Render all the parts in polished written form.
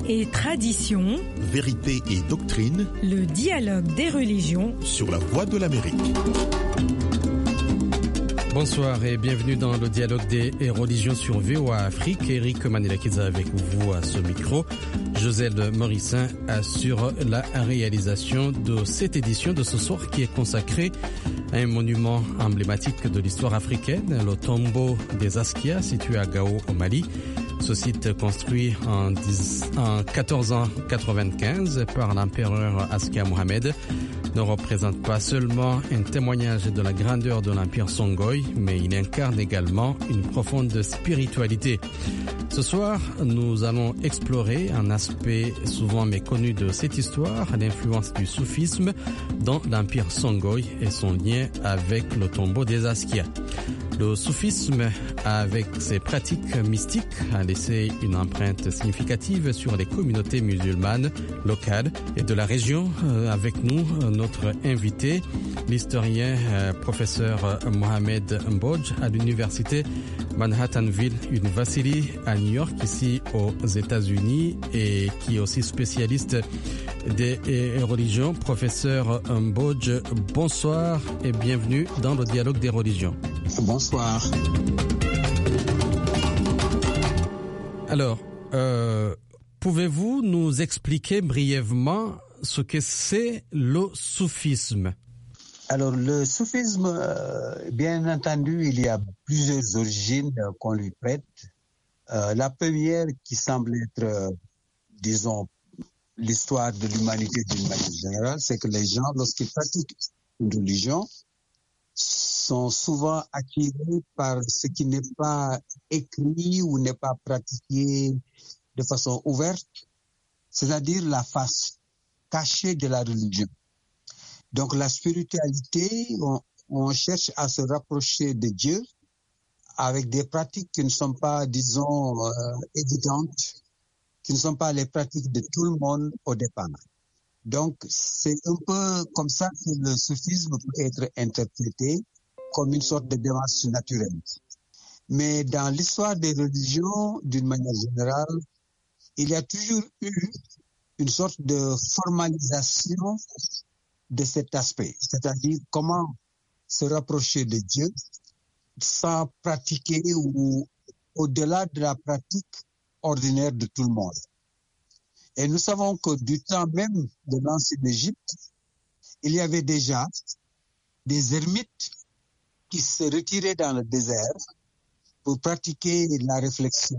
et tradition, vérité et doctrine, le dialogue des religions sur la Voix de l'Amérique. Bonsoir et bienvenue dans le dialogue des religions sur VOA Afrique. Eric Manilakidza avec vous à ce micro. Joselle Morissin assure la réalisation de cette édition de ce soir qui est consacrée à un monument emblématique de l'histoire africaine, le tombeau des Askia situé à Gao au Mali. Ce site construit en 1495 par l'empereur Askia Mohamed ne représente pas seulement un témoignage de la grandeur de l'empire Songhai, mais il incarne également une profonde spiritualité. Ce soir, nous allons explorer un aspect souvent méconnu de cette histoire, l'influence du soufisme dans l'empire Songhai et son lien avec le tombeau des Askia. Le soufisme, avec ses pratiques mystiques, a laissé une empreinte significative sur les communautés musulmanes locales et de la région. Avec nous, notre invité, l'historien professeur Mohamed Mbodj à l'université Manhattanville University à New York, ici aux États-Unis, et qui est aussi spécialiste des religions. Professeur Mbodj, bonsoir et bienvenue dans le dialogue des religions. Bonsoir. Alors, pouvez-vous nous expliquer brièvement ce que c'est le soufisme? Alors, le soufisme, bien entendu, il y a plusieurs origines qu'on lui prête. La première qui semble être, disons, l'histoire de l'humanité d'une manière générale, c'est que les gens, lorsqu'ils pratiquent une religion, sont souvent attirés par ce qui n'est pas écrit ou n'est pas pratiqué de façon ouverte, c'est-à-dire la face cachée de la religion. Donc la spiritualité, on cherche à se rapprocher de Dieu avec des pratiques qui ne sont pas, disons, évidentes, qui ne sont pas les pratiques de tout le monde au départ. Donc, c'est un peu comme ça que le soufisme peut être interprété comme une sorte de démarche naturelle. Mais dans l'histoire des religions, d'une manière générale, il y a toujours eu une sorte de formalisation de cet aspect, c'est-à-dire comment se rapprocher de Dieu sans pratiquer ou au-delà de la pratique ordinaire de tout le monde. Et nous savons que du temps même de l'ancienne Égypte, il y avait déjà des ermites qui se retiraient dans le désert pour pratiquer la réflexion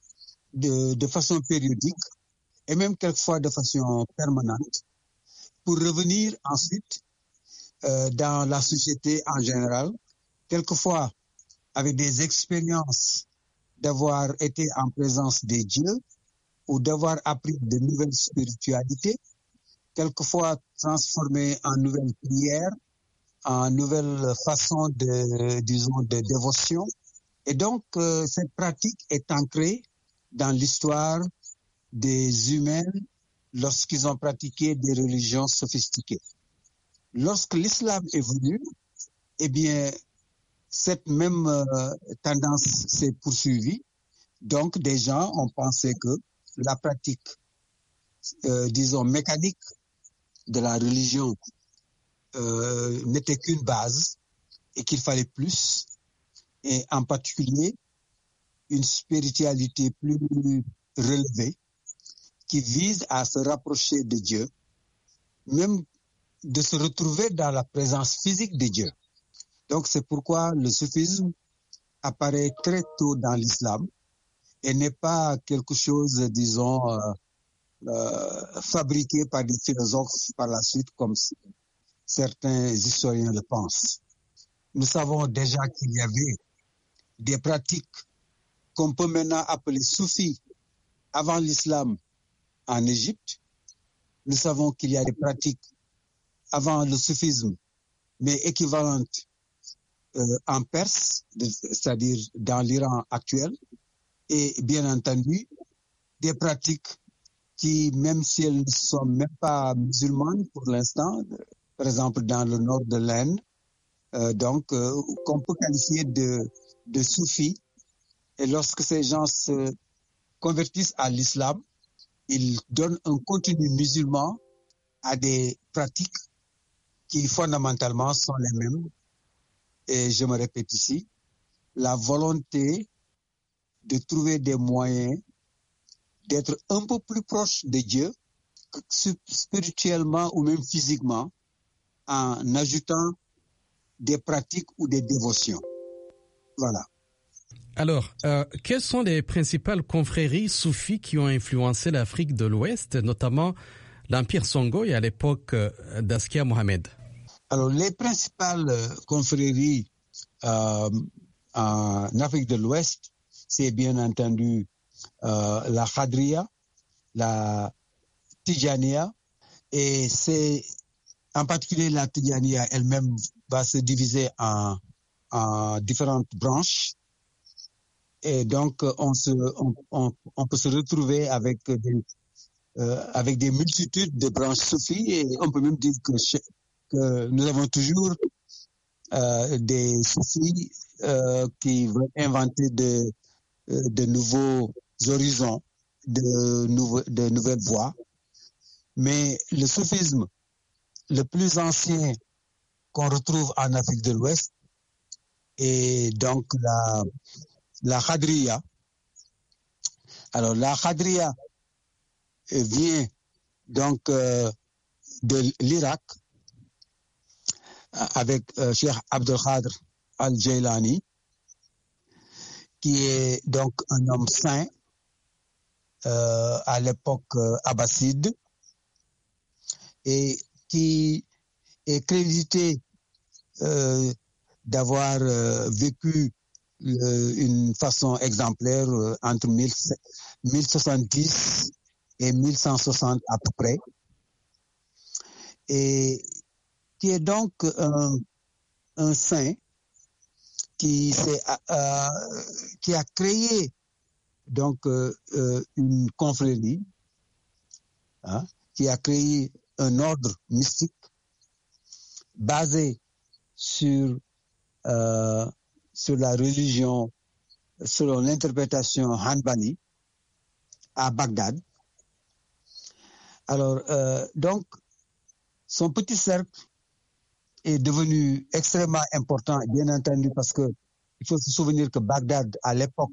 de façon périodique et même quelquefois de façon permanente pour revenir ensuite dans la société en général, quelquefois avec des expériences d'avoir été en présence des dieux ou d'avoir appris de nouvelles spiritualités, quelquefois transformées en nouvelles prières, en nouvelles façons de dévotion. Et donc, cette pratique est ancrée dans l'histoire des humains lorsqu'ils ont pratiqué des religions sophistiquées. Lorsque l'islam est venu, eh bien, cette même tendance s'est poursuivie. Donc, des gens ont pensé que la pratique, disons, mécanique de la religion n'était qu'une base et qu'il fallait plus, et en particulier une spiritualité plus relevée qui vise à se rapprocher de Dieu, même de se retrouver dans la présence physique de Dieu. Donc c'est pourquoi le soufisme apparaît très tôt dans l'islam et n'est pas quelque chose, disons, fabriqué par des philosophes par la suite, comme certains historiens le pensent. Nous savons déjà qu'il y avait des pratiques qu'on peut maintenant appeler soufis avant l'islam en Égypte. Nous savons qu'il y a des pratiques avant le soufisme, mais équivalentes en Perse, c'est-à-dire dans l'Iran actuel, et bien entendu, des pratiques qui, même si elles ne sont même pas musulmanes pour l'instant, par exemple dans le nord de l'Inde, qu'on peut qualifier de soufis. Et lorsque ces gens se convertissent à l'islam, il donne un contenu musulman à des pratiques qui fondamentalement sont les mêmes. Et je me répète ici, la volonté de trouver des moyens d'être un peu plus proche de Dieu, spirituellement ou même physiquement, en ajoutant des pratiques ou des dévotions. Voilà. Alors, quelles sont les principales confréries soufis qui ont influencé l'Afrique de l'Ouest, notamment l'Empire Songhai à l'époque d'Askia Mohamed? Alors, les principales confréries en Afrique de l'Ouest, c'est bien entendu la Khadriya, la Tijaniya, et c'est en particulier la Tijaniya elle-même va se diviser en différentes branches. Et donc, on peut se retrouver avec des multitudes de branches soufis, et on peut même dire que nous avons toujours des soufis qui veulent inventer de nouveaux horizons, de nouvelles voies. Mais le soufisme le plus ancien qu'on retrouve en Afrique de l'Ouest est donc la Khadriya. Alors la Khadriya vient donc de l'Irak avec Cheikh Abdul Khadr al-Jailani, qui est donc un homme saint à l'époque abbasside et qui est crédité d'avoir vécu une façon exemplaire entre 1070 et 1160 à peu près, et qui est donc un saint qui a créé donc une confrérie, qui a créé un ordre mystique basé sur la religion, selon l'interprétation Hanbali, à Bagdad. Alors, donc, son petit cercle est devenu extrêmement important, bien entendu, parce que il faut se souvenir que Bagdad, à l'époque,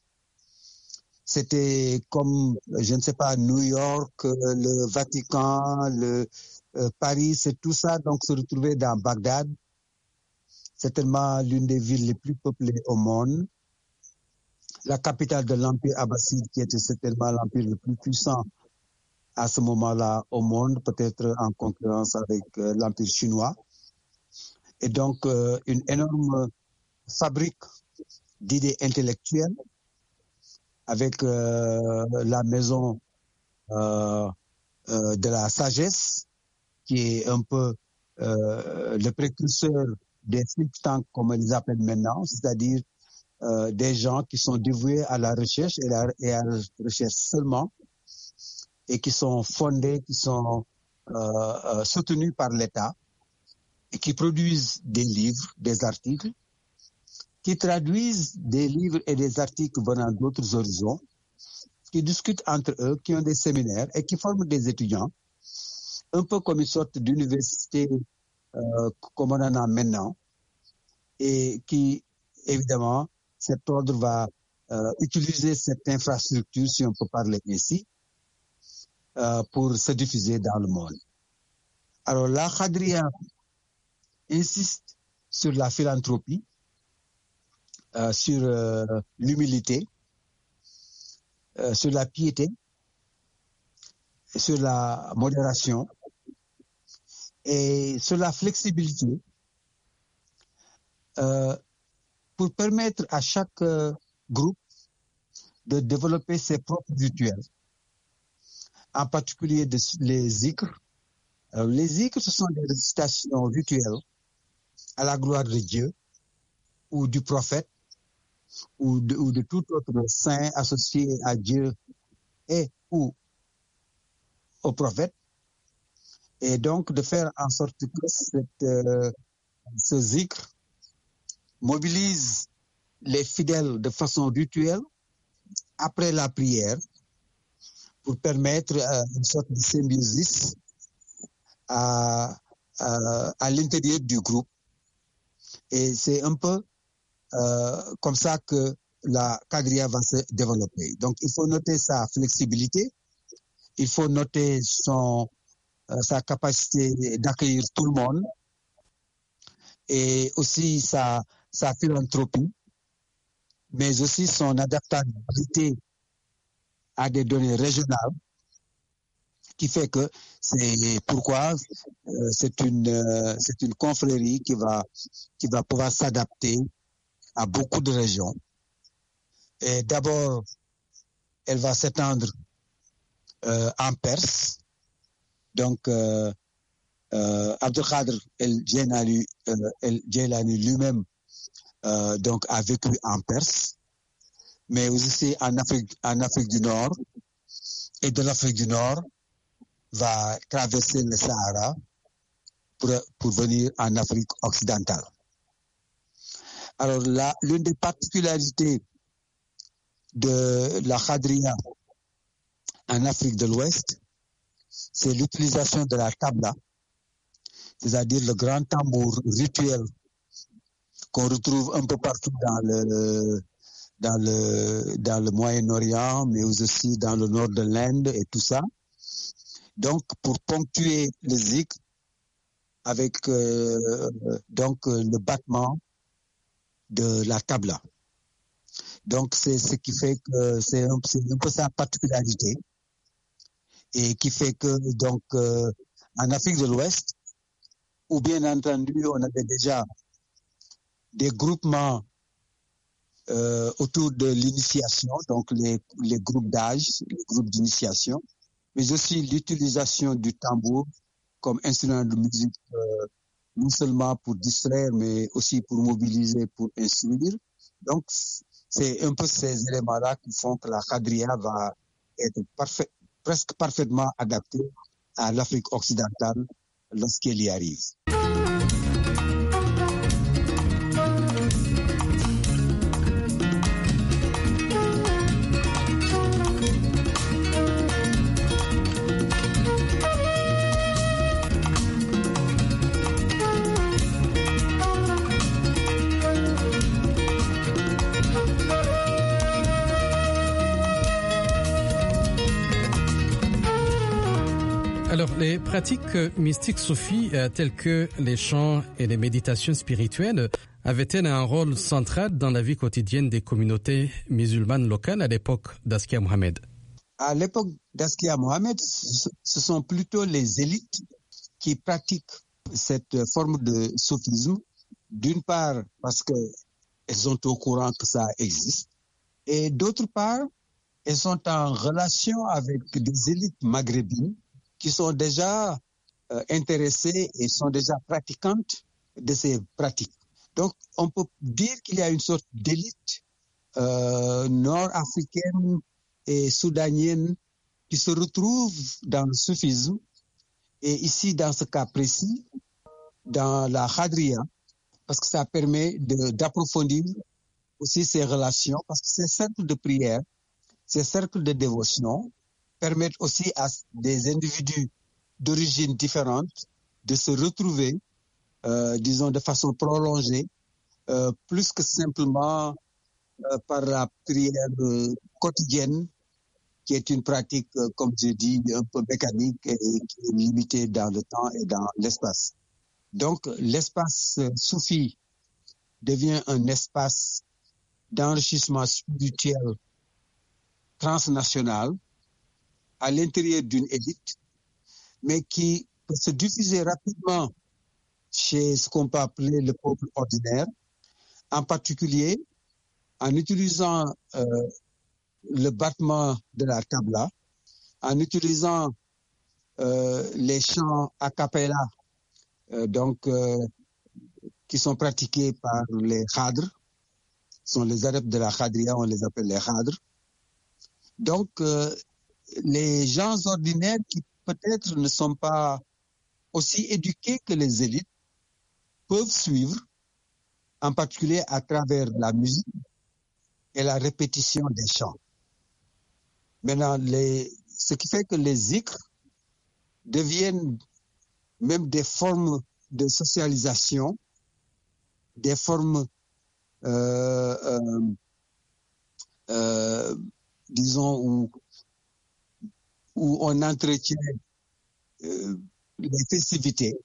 c'était comme, je ne sais pas, New York, le Vatican, Paris, c'est tout ça, donc se retrouver dans Bagdad. C'est tellement l'une des villes les plus peuplées au monde. La capitale de l'Empire abbasside, qui était certainement l'empire le plus puissant à ce moment-là au monde, peut-être en concurrence avec l'Empire chinois. Et donc, une énorme fabrique d'idées intellectuelles avec la maison de la sagesse, qui est un peu le précurseur des think tanks, comme on les appelle maintenant, c'est-à-dire des gens qui sont dévoués à la recherche et à la recherche seulement, et qui sont fondés, qui sont soutenus par l'État, et qui produisent des livres, des articles, qui traduisent des livres et des articles venant d'autres horizons, qui discutent entre eux, qui ont des séminaires et qui forment des étudiants, un peu comme une sorte d'université comme on en a maintenant, et qui, évidemment, cet ordre va utiliser cette infrastructure, si on peut parler ainsi, pour se diffuser dans le monde. Alors, la Khadriya insiste sur la philanthropie, sur l'humilité, sur la piété, sur la modération et sur la flexibilité, pour permettre à chaque groupe de développer ses propres rituels, en particulier les zikrs. Alors, les zikrs, ce sont des récitations rituelles à la gloire de Dieu ou du prophète ou de tout autre saint associé à Dieu et ou au prophète, et donc de faire en sorte que ce zikr mobilise les fidèles de façon rituelle après la prière pour permettre une sorte de symbiosis à l'intérieur du groupe. Et c'est un peu comme ça que la quadrilla va se développer. Donc, il faut noter sa flexibilité, il faut noter sa capacité d'accueillir tout le monde et aussi sa philanthropie, mais aussi son adaptabilité à des données régionales, qui fait que c'est pourquoi c'est une confrérie qui va pouvoir s'adapter à beaucoup de régions. Et d'abord, elle va s'étendre en Perse. Donc, Abdelkader El-Djeylani lui-même donc a vécu en Perse, mais aussi en Afrique du Nord. Et de l'Afrique du Nord, va traverser le Sahara pour venir en Afrique occidentale. Alors là, l'une des particularités de la quadrilla en Afrique de l'Ouest, c'est l'utilisation de la tabla, c'est-à-dire le grand tambour rituel qu'on retrouve un peu partout dans le Moyen-Orient, mais aussi dans le nord de l'Inde et tout ça. Donc, pour ponctuer le zikr avec donc le battement de la tabla. Donc, c'est ce qui fait que c'est un peu sa particularité et qui fait que donc en Afrique de l'Ouest, où bien entendu on avait déjà des groupements autour de l'initiation, donc les groupes d'âge, les groupes d'initiation, mais aussi l'utilisation du tambour comme instrument de musique, non seulement pour distraire, mais aussi pour mobiliser, pour instruire. Donc, c'est un peu ces éléments-là qui font que la quadrilla va être presque parfaitement adaptée à l'Afrique occidentale lorsqu'elle y arrive. Alors, les pratiques mystiques soufis, telles que les chants et les méditations spirituelles, avaient-elles un rôle central dans la vie quotidienne des communautés musulmanes locales à l'époque d'Askia Mohamed? À l'époque d'Askia Mohamed, ce sont plutôt les élites qui pratiquent cette forme de soufisme, d'une part parce qu'elles sont au courant que ça existe, et d'autre part, elles sont en relation avec des élites maghrébines qui sont déjà intéressées et sont déjà pratiquantes de ces pratiques. Donc, on peut dire qu'il y a une sorte d'élite nord-africaine et soudanienne qui se retrouve dans le soufisme. Et ici, dans ce cas précis, dans la quadrilla, parce que ça permet d'approfondir aussi ces relations, parce que ces cercles de prière, ces cercles de dévotion permettent aussi à des individus d'origine différente de se retrouver, disons, de façon prolongée, plus que simplement par la prière quotidienne, qui est une pratique, comme je dis, un peu mécanique et qui est limitée dans le temps et dans l'espace. Donc, l'espace soufi devient un espace d'enrichissement spirituel transnational à l'intérieur d'une élite, mais qui peut se diffuser rapidement chez ce qu'on peut appeler le peuple ordinaire, en particulier en utilisant le battement de la tabla, en utilisant les chants a cappella, qui sont pratiqués par les khadrs, sont les adeptes de la quadrilla, on les appelle les khadrs. Donc, les gens ordinaires qui peut-être ne sont pas aussi éduqués que les élites peuvent suivre, en particulier à travers la musique et la répétition des chants. Maintenant, ce qui fait que les zikrs deviennent même des formes de socialisation, des formes, disons, où on entretient les festivités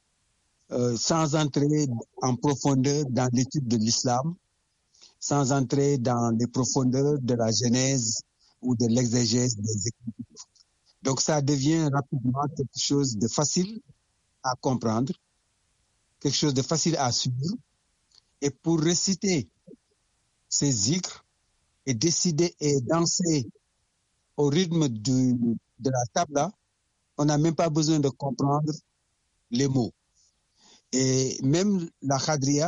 sans entrer en profondeur dans l'étude de l'islam, sans entrer dans les profondeurs de la genèse ou de l'exégèse des Écritures. Donc ça devient rapidement quelque chose de facile à comprendre, quelque chose de facile à suivre. Et pour réciter ces zikrs et décider et danser au rythme de la tabla, on n'a même pas besoin de comprendre les mots. Et même la Khadria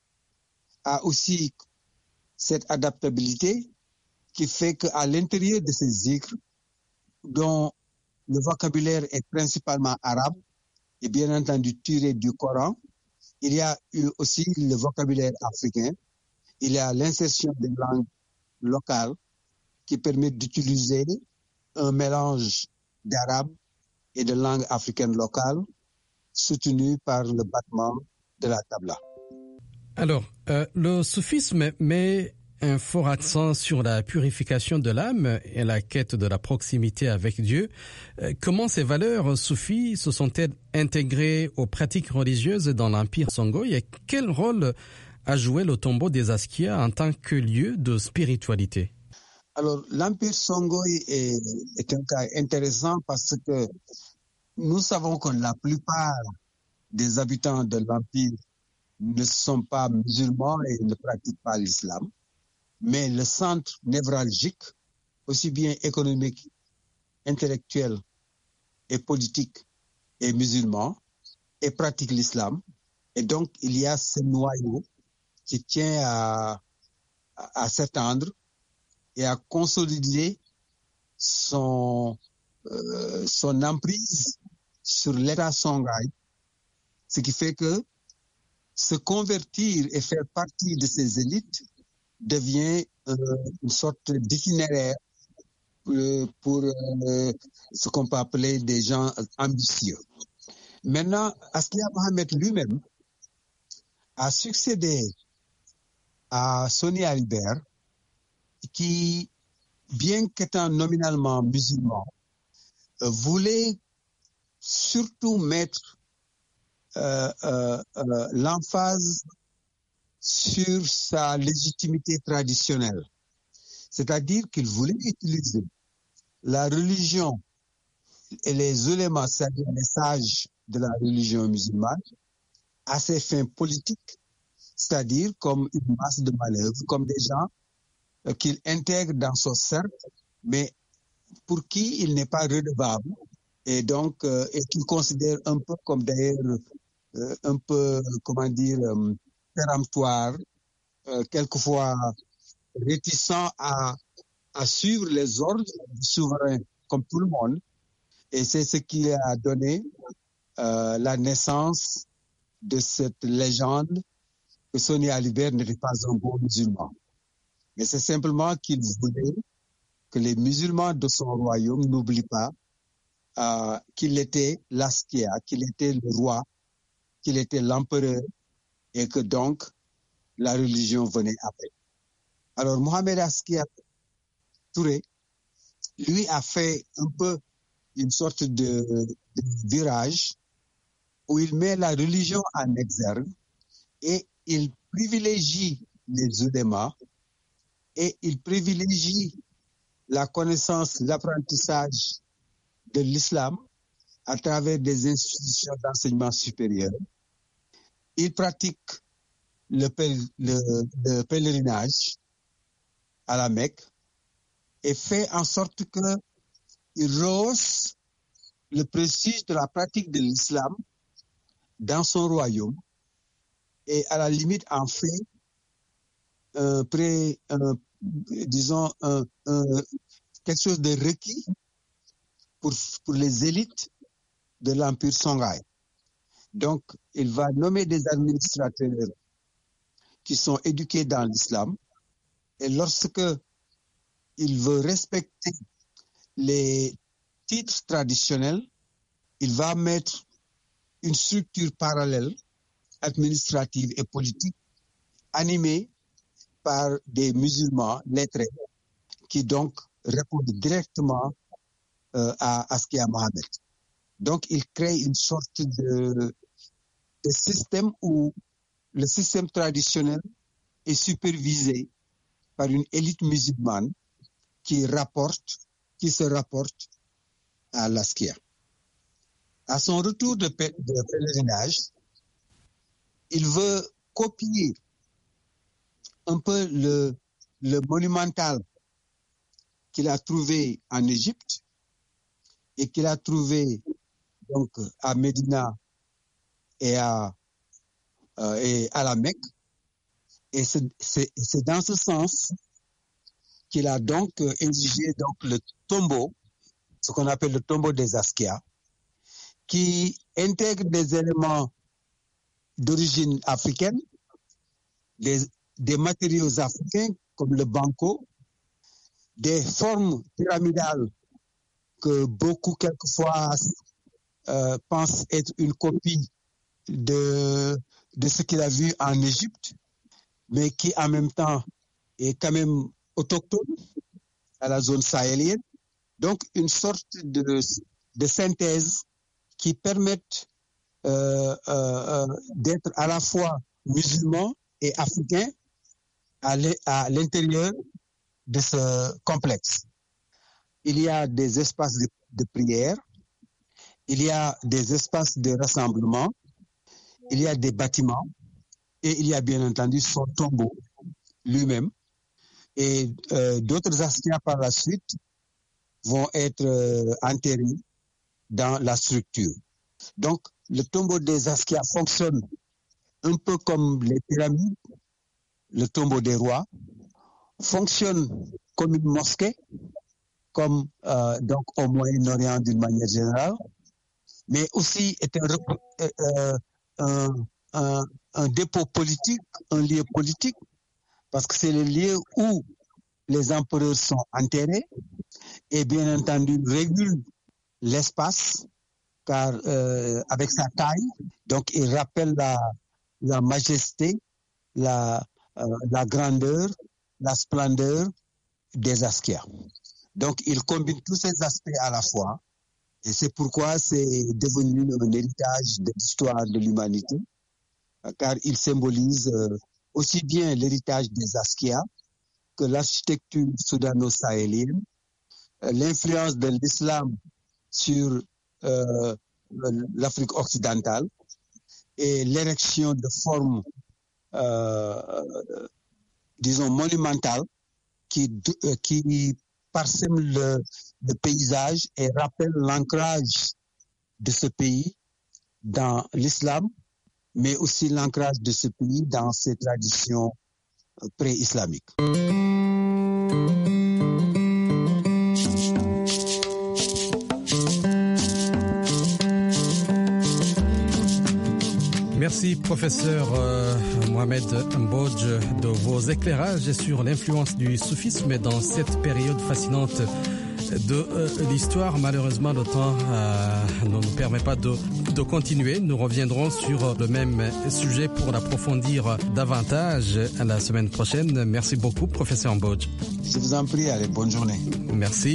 a aussi cette adaptabilité qui fait qu'à l'intérieur de ces zikrs, dont le vocabulaire est principalement arabe et bien entendu tiré du Coran, il y a aussi le vocabulaire africain, il y a l'insertion des langues locales qui permet d'utiliser un mélange d'arabe et de langues africaines locales soutenu par le battement de la tabla. Alors, le soufisme met un fort accent sur la purification de l'âme et la quête de la proximité avec Dieu. Comment ces valeurs soufis se sont-elles intégrées aux pratiques religieuses dans l'Empire Songhai et quel rôle a joué le tombeau des Askia en tant que lieu de spiritualité? Alors, l'Empire Songhai est un cas intéressant parce que nous savons que la plupart des habitants de l'Empire ne sont pas musulmans et ne pratiquent pas l'islam. Mais le centre névralgique, aussi bien économique, intellectuel et politique, est musulman et pratique l'islam. Et donc, il y a ce noyau qui tient à s'étendre et à consolider son emprise sur l'État songhai, ce qui fait que se convertir et faire partie de ces élites devient une sorte d'itinéraire pour ce qu'on peut appeler des gens ambitieux. Maintenant, Askia Mohamed lui-même a succédé à Soni Alibert, qui, bien qu'étant nominalement musulman, voulait surtout mettre l'emphase sur sa légitimité traditionnelle. C'est-à-dire qu'il voulait utiliser la religion et les ulémas, c'est-à-dire les sages de la religion musulmane, à ses fins politiques, c'est-à-dire comme une masse de manœuvre, comme des gens qu'il intègre dans son cercle, mais pour qui il n'est pas redevable, et donc et qu'il considère un peu comme d'ailleurs un peu, comment dire, péremptoire, quelquefois réticent à suivre les ordres du souverain comme tout le monde. Et c'est ce qui a donné la naissance de cette légende que Soni Alibert n'était pas un bon musulman. Mais c'est simplement qu'il voulait que les musulmans de son royaume n'oublient pas qu'il était l'Askia, qu'il était le roi, qu'il était l'empereur, et que donc la religion venait après. Alors Mohamed Askia Touré, lui, a fait un peu une sorte de virage où il met la religion en exergue et il privilégie les ulémas et il privilégie la connaissance, l'apprentissage de l'islam à travers des institutions d'enseignement supérieur. Il pratique le pèlerinage à la Mecque et fait en sorte qu'il rehausse le prestige de la pratique de l'islam dans son royaume et à la limite en fait disons quelque chose de requis pour les élites de l'Empire Songhai. Donc, il va nommer des administrateurs qui sont éduqués dans l'islam et lorsque il veut respecter les titre traditionnel, il va mettre une structure parallèle, administrative et politique, animée par des musulmans lettrés qui donc répondent directement à Askia Mohamed. Donc, il crée une sorte de système où le système traditionnel est supervisé par une élite musulmane qui se rapporte à l'Askia. À son retour de pèlerinage, il veut copier un peu le monumental qu'il a trouvé en Égypte et qu'il a trouvé donc à Médina et à la Mecque. Et c'est dans ce sens qu'il a donc érigé donc le tombeau, ce qu'on appelle le tombeau des Askia, qui intègre des éléments d'origine africaine, des matériaux africains comme le banco, des formes pyramidales que beaucoup quelquefois pensent être une copie de ce qu'il a vu en Égypte, mais qui en même temps est quand même autochtone à la zone sahélienne. Donc une sorte de synthèse qui permettent d'être à la fois musulmans et africains à l'intérieur de ce complexe. Il y a des espaces de prière, il y a des espaces de rassemblement, il y a des bâtiments et il y a bien entendu son tombeau lui-même. Et d'autres Askia par la suite vont être enterrés dans la structure. Donc, le tombeau des Askia fonctionne un peu comme les pyramides, le tombeau des rois, fonctionne comme une mosquée, comme donc au Moyen-Orient d'une manière générale, mais aussi est un dépôt politique, un lieu politique, parce que c'est le lieu où les empereurs sont enterrés et bien entendu régule l'espace, car avec sa taille, donc il rappelle la majesté, la grandeur, la splendeur des Askia. Donc il combine tous ces aspects à la fois et c'est pourquoi c'est devenu un héritage de l'histoire de l'humanité, car il symbolise aussi bien l'héritage des Askia que l'architecture soudano-sahélienne, l'influence de l'islam sur l'Afrique occidentale et l'érection de formes, disons, monumentales qui parsèment le paysage et rappellent l'ancrage de ce pays dans l'islam, mais aussi l'ancrage de ce pays dans ses traditions pré-islamiques. Merci professeur Mohamed Mbodj de vos éclairages sur l'influence du soufisme dans cette période fascinante de l'histoire. Malheureusement, le temps ne nous permet pas de continuer. Nous reviendrons sur le même sujet pour l'approfondir davantage la semaine prochaine. Merci beaucoup professeur Mbodj. Je vous en prie, allez, bonne journée. Merci.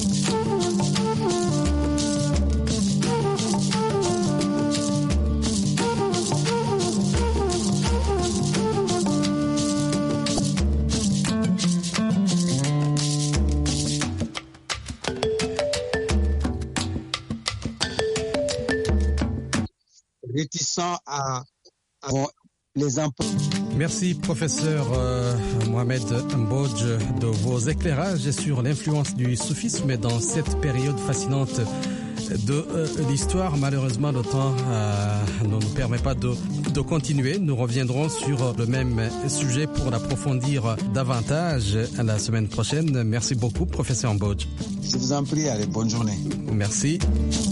Réticents à les emplois. Merci professeur Mohamed Mbodj de vos éclairages sur l'influence du soufisme dans cette période fascinante de l'histoire. Malheureusement, le temps ne nous permet pas de continuer. Nous reviendrons sur le même sujet pour l'approfondir davantage la semaine prochaine. Merci beaucoup professeur Mbodj. Je vous en prie, allez, bonne journée. Merci.